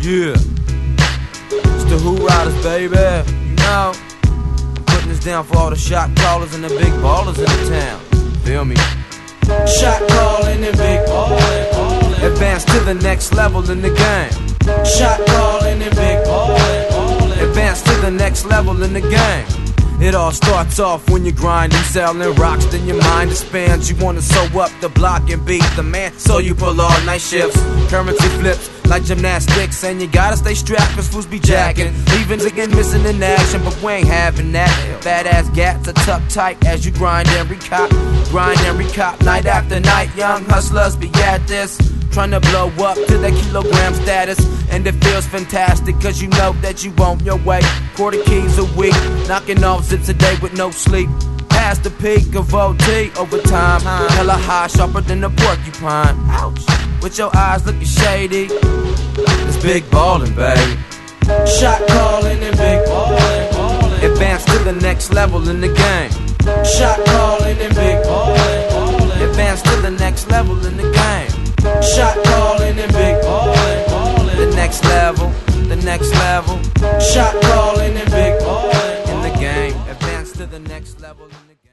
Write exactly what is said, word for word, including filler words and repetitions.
Yeah, it's the Who Riders, baby. You know, I'm putting this down for all the shot callers and the big ballers in the town. Feel me? Shot calling and big ballin', advance to the next level in the game. Shot calling and big ballin', advance to the next level in the game. It all starts off when you're grinding, selling rocks, then your mind expands. You wanna sew up the block and beat the man, so you pull all night shifts. Currency flips like gymnastics, and you gotta stay strapped cause fools be jacking. Leaving again missing in action, but we ain't having that. Badass gats are tucked tight as you grind and recop. Grind and recop night after night. Young hustlers be at this, trying to blow up to that kilogram status. And it feels fantastic cause you know that you want your way. Quarter keys a week, knocking off zips a day with no sleep. Past the peak of O T over time. Hella high, sharper than a porcupine. Ouch. With your eyes looking shady, it's big ballin', baby. Shot calling and big ballin', advance to the next level in the game. Shot calling and big ballin', advance to the next level in the game. Shot calling and big ballin', the next level, the next level. Shot calling and big ballin', in the game. Advance to the next level in the game.